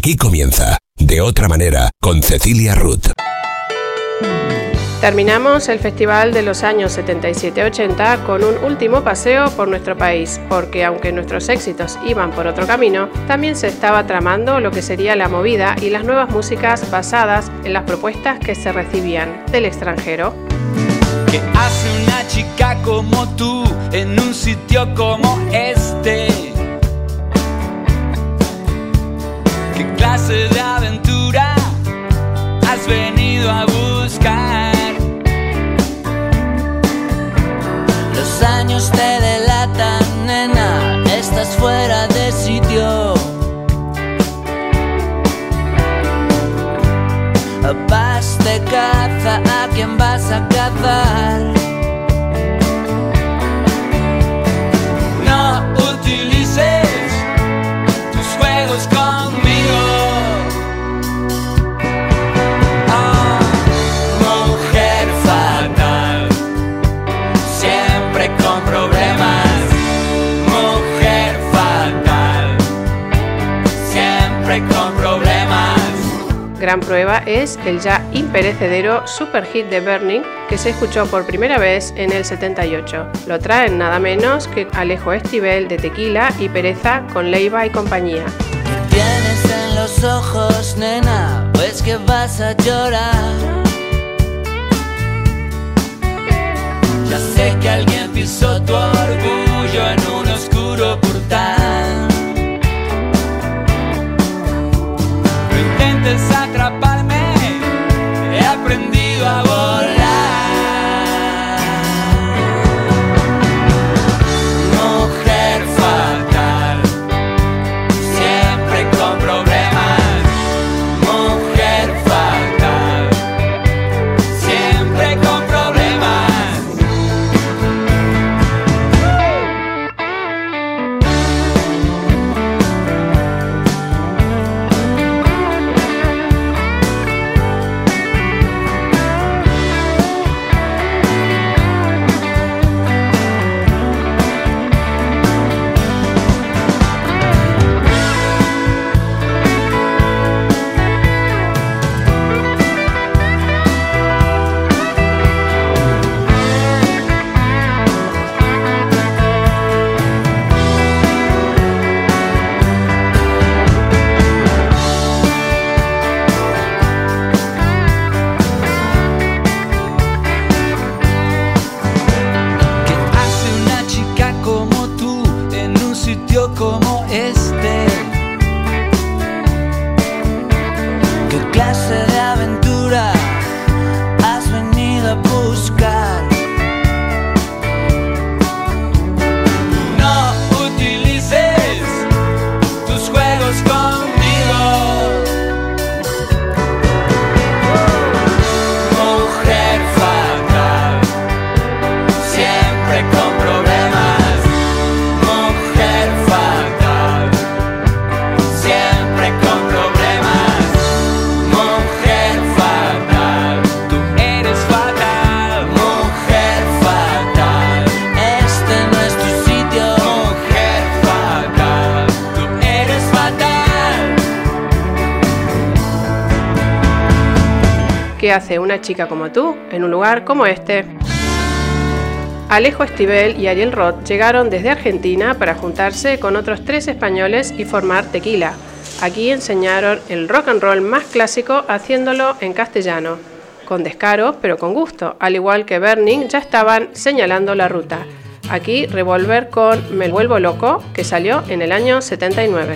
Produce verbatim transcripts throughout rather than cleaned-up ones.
Aquí comienza De Otra Manera con Cecilia Roth. Terminamos el festival de los años setenta y siete ochenta con un último paseo por nuestro país, porque aunque nuestros éxitos iban por otro camino, también se estaba tramando lo que sería la movida y las nuevas músicas basadas en las propuestas que se recibían del extranjero. ¿Qué hace una chica como tú en un sitio como este? ¿Qué clase de aventura has venido a buscar? Los años te delatan, nena, estás fuera de sitio. Vas de caza, ¿a quién vas a cazar? No utilices tus juegos conmigo. Oh, mujer fatal, siempre con problemas. Mujer fatal, siempre con problemas. Gran prueba es el ya imperecedero super hit de Burning, que se escuchó por primera vez en el setenta y ocho. Lo traen nada menos que Alejo Stivel de Tequila y Pereza con Leiva y compañía. ¿Qué tienes en los ojos, nena? Pues que vas a llorar. Ya sé que alguien pisó tu orgullo en un oscuro portal. No intentes atraparme, he aprendido a volar. Mujer fatal, siempre con problemas. Mujer fatal, siempre con problemas. Como este, ¿qué clase de aventura has venido a buscar? No utilices tus juegos conmigo. Mujer fatal, siempre con problemas. ¿Qué hace una chica como tú en un lugar como este? Alejo Stivel y Ariel Roth llegaron desde Argentina para juntarse con otros tres españoles y formar Tequila. Aquí enseñaron el rock and roll más clásico haciéndolo en castellano, con descaro pero con gusto, al igual que Burning ya estaban señalando la ruta. Aquí Revolver con Me Vuelvo Loco, que salió en el año setenta y nueve.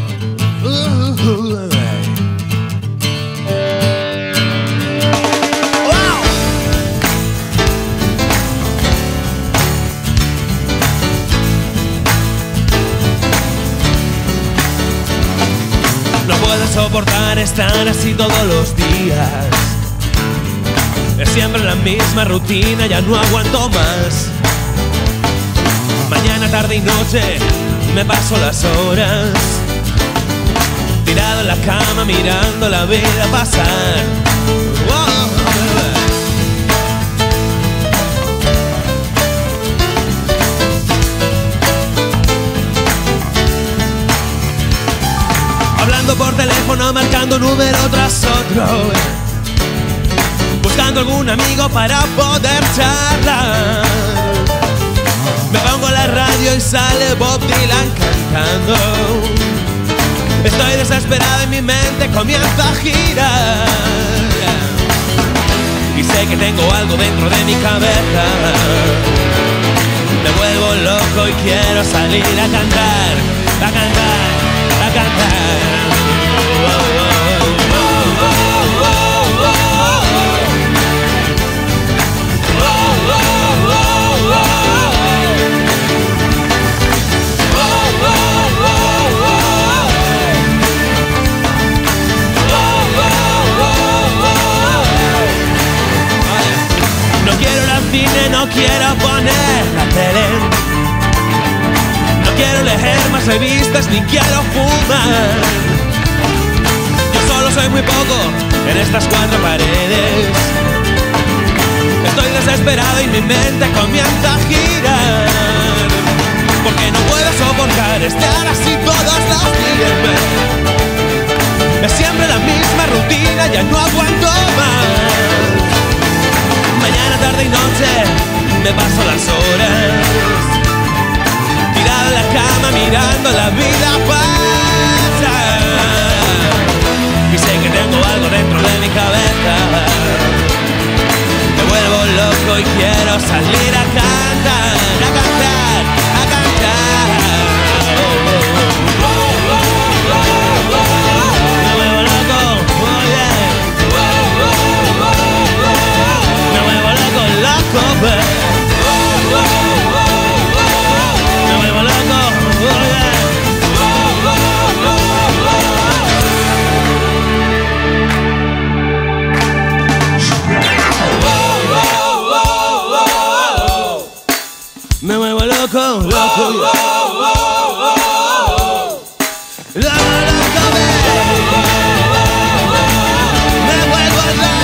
Soportar estar así todos los días. Es siempre la misma rutina, ya no aguanto más. Mañana, tarde y noche me paso las horas tirado en la cama mirando la vida pasar. Wow. Llamando por teléfono, marcando número tras otro, buscando algún amigo para poder charlar. Me pongo la radio y sale Bob Dylan cantando. Estoy desesperado y mi mente comienza a girar. Y sé que tengo algo dentro de mi cabeza. Me vuelvo loco y quiero salir a cantar, a cantar, a cantar. Oh, oh, oh, oh, oh, oh, oh. No quiero ir al cine, no quiero poner la tele, no quiero leer más revistas ni quiero fumar. Yo solo soy muy poco en estas cuatro paredes. Estoy desesperado y mi mente comienza a girar, porque no puedo soportar estar así todos los días. Es siempre la misma rutina, ya no aguanto más. Mañana, tarde y noche me paso las horas tirado en la cama mirando la vida pasar. Y sé que tengo algo dentro de mi cabeza. Me vuelvo loco y quiero salir a cantar, a cantar, a cantar. Me vuelvo loco, oh yeah. Me vuelvo loco, loco, baby. Me vuelvo loco, oh yeah. Me vuelvo loco, loco, loco, loco, me vuelvo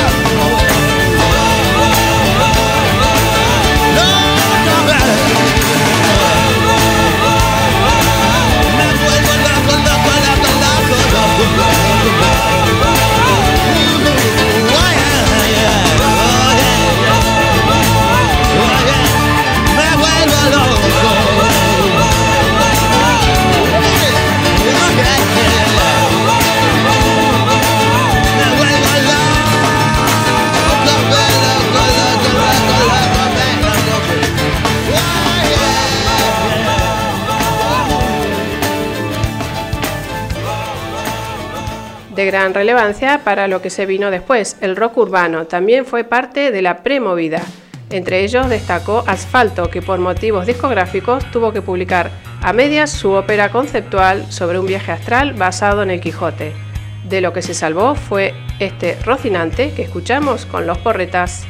De gran relevancia para lo que se vino después, el rock urbano también fue parte de la premovida. Entre ellos destacó Asfalto, que por motivos discográficos tuvo que publicar a medias su ópera conceptual sobre un viaje astral basado en el Quijote. De lo que se salvó fue este Rocinante que escuchamos con Los Porretas.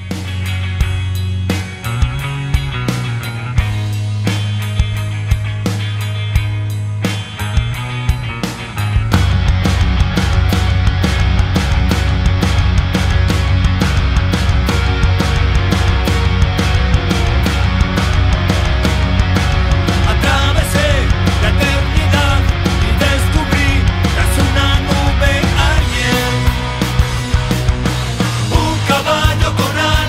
Con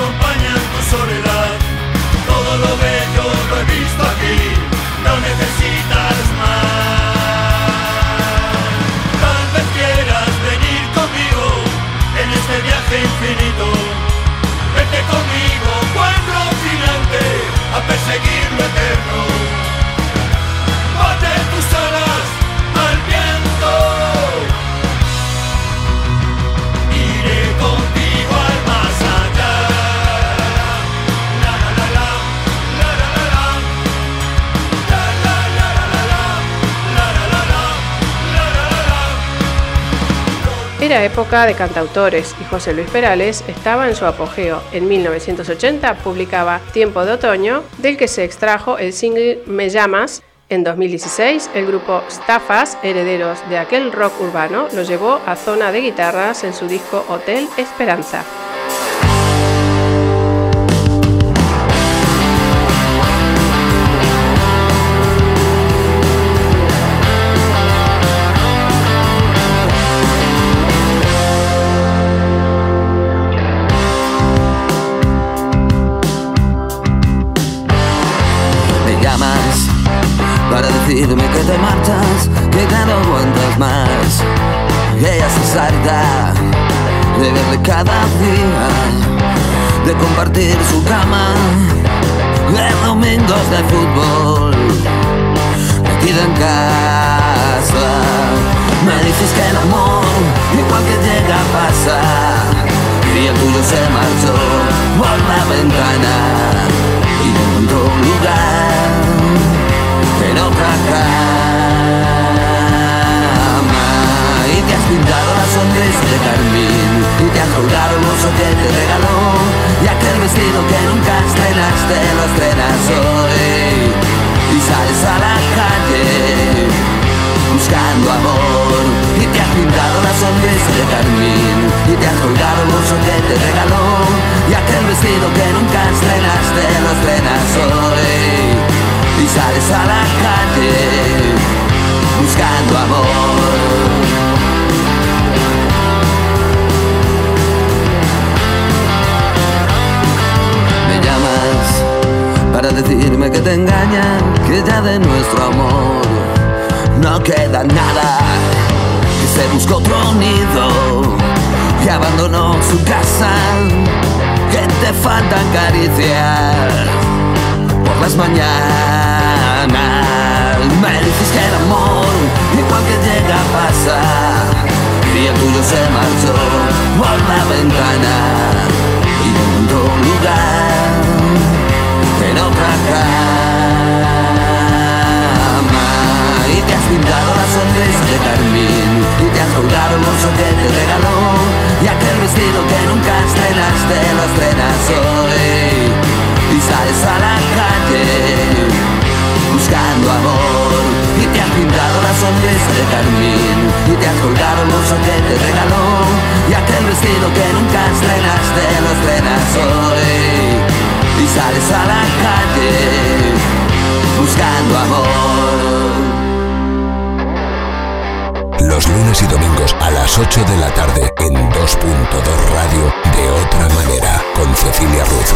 acompaña en tu soledad. Todo lo bello lo he visto aquí, no necesitas más. Tal vez quieras venir conmigo en este viaje infinito. Vete conmigo, buen Rocinante, a perseguir lo eterno. Bate tus alas al viento. Iré contigo al más allá. La la la la, la la la la, la la la la la, la la la la, la la la. Era época de cantautores y José Luis Perales estaba en su apogeo. En mil novecientos ochenta publicaba Tiempo de Otoño, del que se extrajo el single Me Llamas. En dos mil dieciséis, el grupo Stafas, herederos de aquel rock urbano, lo llevó a zona de guitarras en su disco Hotel Esperanza. Para decirme que te marchas, que ya no aguantas más. Ella se salta de verle cada día, de compartir su cama, de domingos de fútbol, metida en casa. Me dices que el amor, igual que llega, pasa, y el tuyo se marchó por la ventana y no encontró un lugar en otra cama. Y te has pintado la sonrisa de carmín, y te has colgado el oso que te regaló, y aquel vestido que nunca estrenaste lo estrenas hoy. Y sales a la calle buscando amor, y te has pintado la sonrisa de carmín, y te has colgado el oso que te regaló, y aquel vestido que nunca estrenaste lo estrenas hoy. Y sales a la calle buscando amor. Me llamas para decirme que te engañan, que ya de nuestro amor no queda nada, que se buscó otro nido y abandonó su casa, que te faltan caricias por las mañanas. Me dices que el amor, igual que llega, pasa, y el tuyo se marchó por la ventana y no encontró un lugar en otra cama. Y te has pintado la sonrisa de carmín, y te has colgado el oso que te regaló, y aquel vestido que nunca estrenaste lo estrenas hoy. Y sales a la calle buscando amor, y te has pintado la sonrisa de carmín, y te has colgado el oso que te regaló, y aquel vestido que nunca estrenaste lo estrenas hoy. Y sales a la calle buscando amor. Los lunes y domingos a las ocho de la tarde en dos punto dos Radio, de otra manera, con Cecilia Ruz.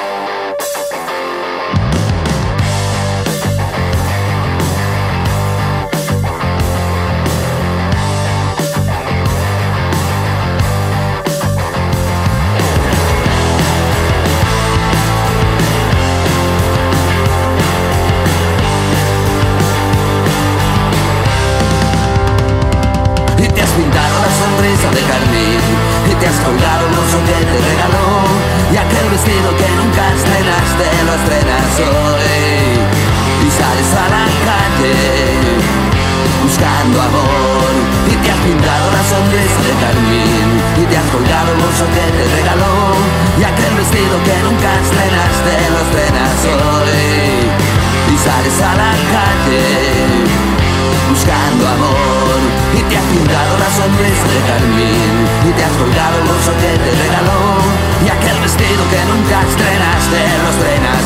De carmín, y te has colgado el oso que te regaló, y aquel vestido que nunca estrenaste lo estrenas hoy. Y sales a la calle buscando amor, y te has pintado la sonrisa de carmín, y te has colgado el oso que te regaló, y aquel vestido que nunca estrenaste lo estrenas hoy. Y sales a la calle buscando amor, y te has pintado la sonrisa de carmín, y te has colgado el oso que te regaló, y aquel vestido que nunca estrenaste lo estrenas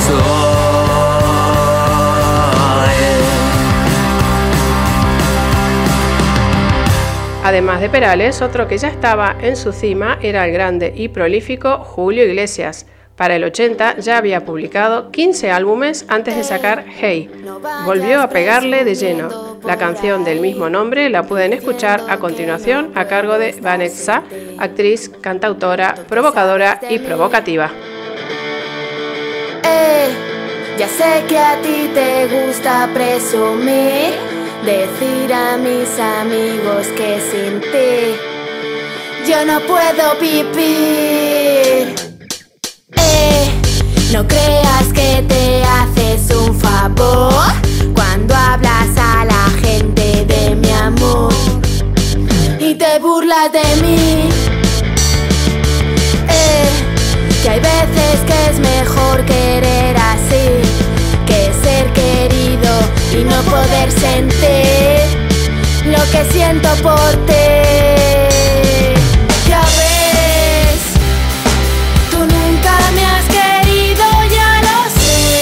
hoy. Además de Perales, otro que ya estaba en su cima era el grande y prolífico Julio Iglesias. Para el ochenta ya había publicado quince álbumes antes de sacar Hey. Volvió a pegarle de lleno. La canción del mismo nombre la pueden escuchar a continuación a cargo de Vanessa, actriz, cantautora, provocadora y provocativa. Eh, ya sé que a ti te gusta presumir, decir a mis amigos que sin ti yo no puedo vivir. Eh, no creas que te haces un favor cuando hablas a la gente de mi amor y te burlas de mí. Eh, que hay veces que es mejor querer así que ser querido y no poder sentir lo que siento por ti. Ya ves, tú nunca me has querido, ya lo sé.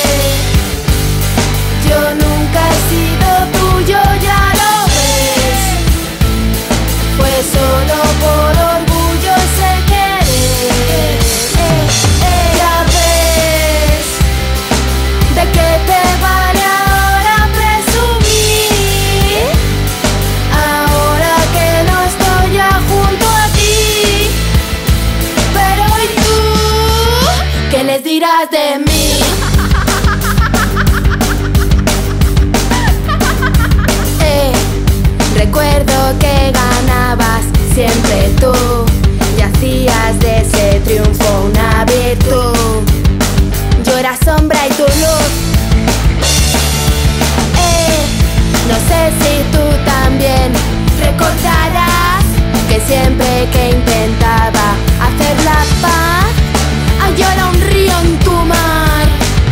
Yo nunca he sido tuyo, ya lo ves. Fue solo por orgullo ese querer. Eh, eh, ya ves, ¿de qué te vale ahora presumir? Ahora que no estoy ya junto a ti. Pero ¿y tú? ¿Qué les dirás de mí? Eh, recuerdo que ganabas siempre tú y hacías de ese triunfo una virtud. Yo era sombra y tu luz. Eh, no sé si tú también recordarás que siempre que intentaba hacer la paz, ay, yo era un río en tu mar.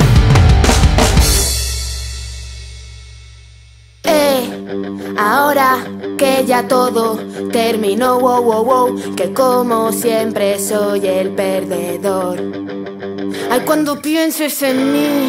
Eh, ahora que ya todo terminó, wow, wow, wow, que como siempre soy el perdedor. Ay, cuando pienses en mí,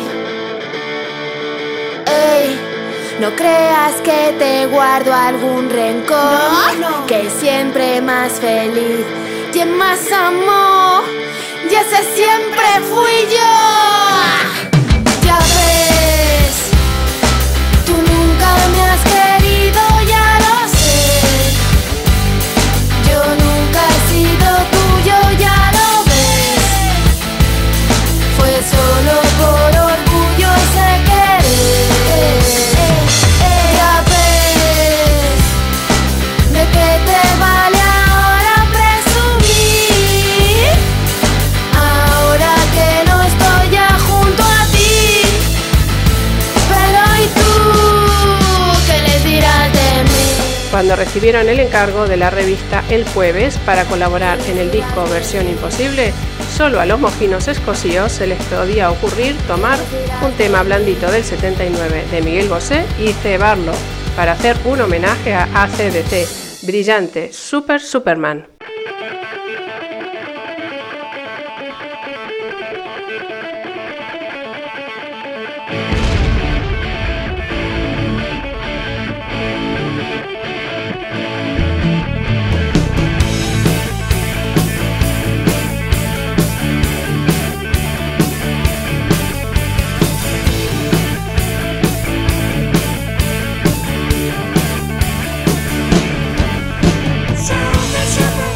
ey, no creas que te guardo algún rencor, no, no. Que siempre más feliz, quien más amó, y ese siempre fui yo. Ya ves, tú nunca me has querido, ya lo sé. Yo nunca he sido tuyo, ya lo ves. Fue solo por orgullo ese querer. Eh, eh, ya ves, ¿de qué te vale ahora presumir? Ahora que no estoy ya junto a ti. Pero ¿y tú? ¿Qué les dirás de mí? Cuando recibieron el encargo de la revista El Jueves para colaborar en el disco Versión Imposible, solo a los mojinos escocíos se les podía ocurrir tomar un tema blandito del setenta y nueve de Miguel Bosé y cebarlo para hacer un homenaje a A C D C, brillante Super Superman. Super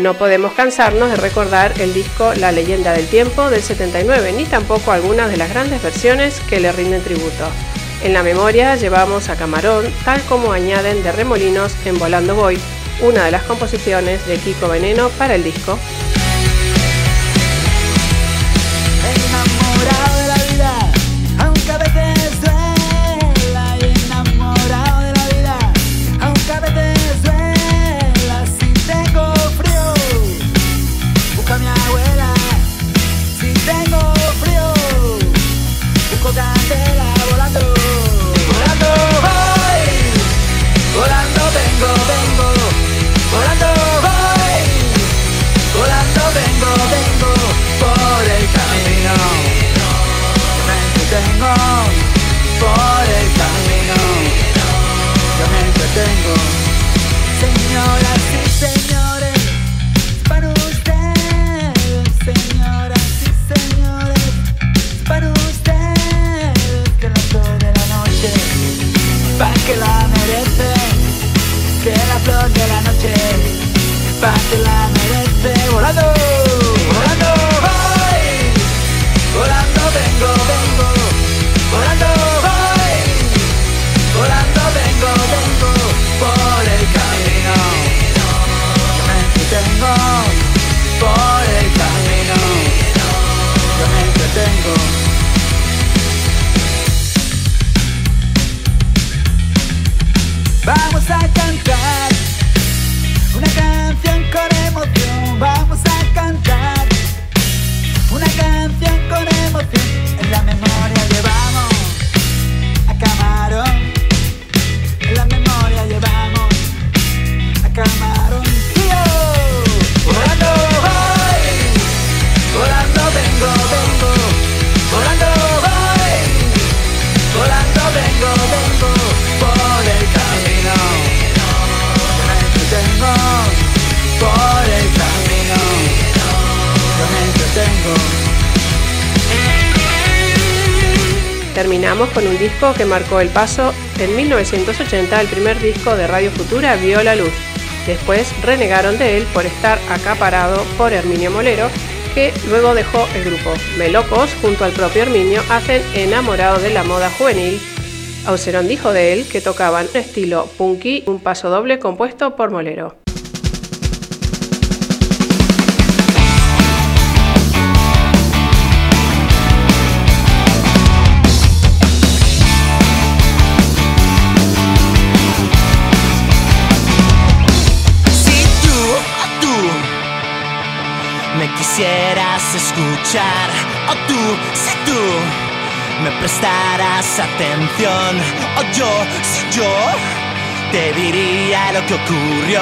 No podemos cansarnos de recordar el disco La Leyenda del Tiempo del setenta y nueve, ni tampoco algunas de las grandes versiones que le rinden tributo. En la memoria llevamos a Camarón, tal como añaden de Remolinos en Volando Voy, una de las composiciones de Kiko Veneno para el disco. Enamorado de la vida, aunque a veces duela. Y enamorado de la vida, aunque a veces duela. Si tengo frío, busco a mi abuela. Si tengo frío, busco candela. Volando, volando voy, volando vengo, vengo, volando voy, volando vengo, vengo por el camino. Yo me entretengo por el camino. Yo me entretengo. Señoras y señores, para ustedes, señoras y señores, para ustedes, que la flor de la noche, pa' que la merece, que la flor de la noche, pa' que la merece. Volando, volando voy, volando vengo, vengo, volando voy, volando vengo, vengo por el camino. Yo me entretengo por el camino. Yo me entretengo. Vamos a cantar una canción con emoción. Vamos a cantar una canción con emoción. En la memoria llevamos a Camarón. En la memoria llevamos a Camarón. ¡Tío! Volando voy, volando vengo, vengo, volando voy, volando vengo, vengo por el camino. Yo me entretengo por el camino. Yo me entretengo. Terminamos con un disco que marcó el paso. En mil novecientos ochenta el primer disco de Radio Futura vio la luz. Después renegaron de él por estar acaparado por Herminio Molero, que luego dejó el grupo. Melocos, junto al propio Herminio, hacen Enamorado de la moda juvenil. Aucerón dijo de él que tocaban un estilo punky, un paso doble compuesto por Molero. Si tú, tú me quisieras escuchar, o tú, si tú me prestarás atención, o yo, si yo te diría lo que ocurrió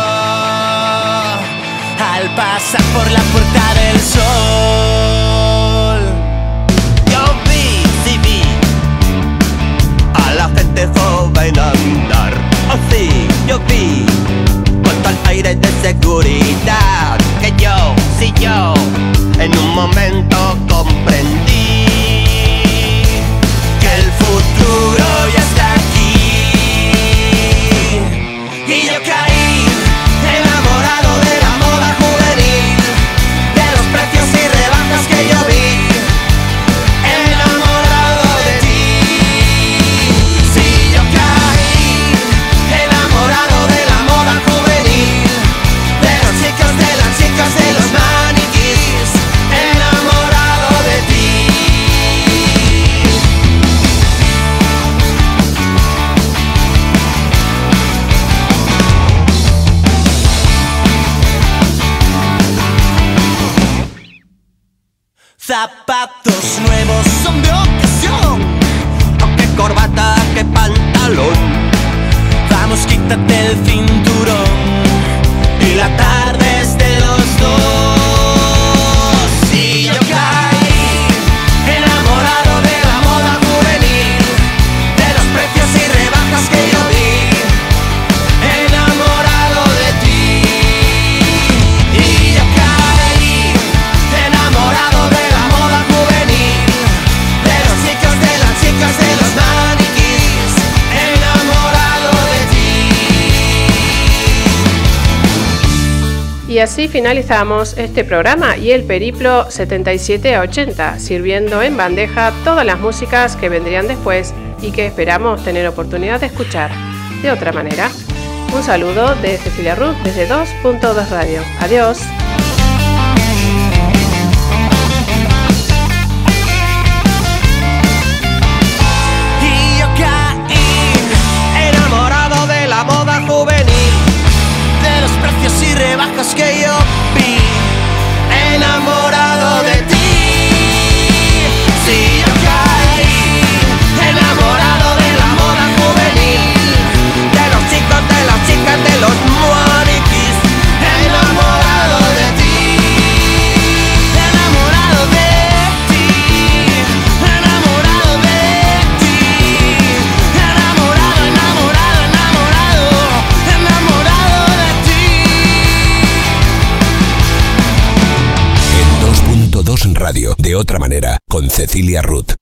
al pasar por la Puerta del Sol. Yo vi, sí vi a la gente joven andar. Oh sí, yo vi con tal aire de seguridad que yo, sí yo, en un momento comprendí que el futuro ya está aquí. Y yo caí enamorado de la moda juvenil, de los precios y rebajas que yo vi, enamorado de ti. Sí, yo caí enamorado de la moda juvenil, de los chicos, de las chicas, de los maniquís, enamorado de ti. Zapatos nuevos son de ocasión, o qué corbata, qué pantalón. Vamos, quítate el cinturón y la tarde es de los dos. Y yo caí enamorado de la moda juvenil, de los precios y rebajas que yo vi, enamorado de ti. Y yo caí enamorado de la moda juvenil, de los chicos, de las chicas, de los maniquís, enamorado de ti. Y así finalizamos este programa y el periplo setenta y siete a ochenta, sirviendo en bandeja todas las músicas que vendrían después y que esperamos tener oportunidad de escuchar de otra manera. Un saludo de Cecilia Ruth desde dos punto dos Radio. Adiós. Y yo caí enamorado de la moda juvenil, de los precios y rebajas que yo vi, enamorado de ti. Sí, yo caí enamorado de la moda juvenil, de los chicos, de las chicas, de los maniquís, enamorado de ti, enamorado de ti, enamorado de ti, enamorado, enamorado, enamorado, enamorado de ti. En dos punto dos Radio, de otra manera, con Cecilia Ruth.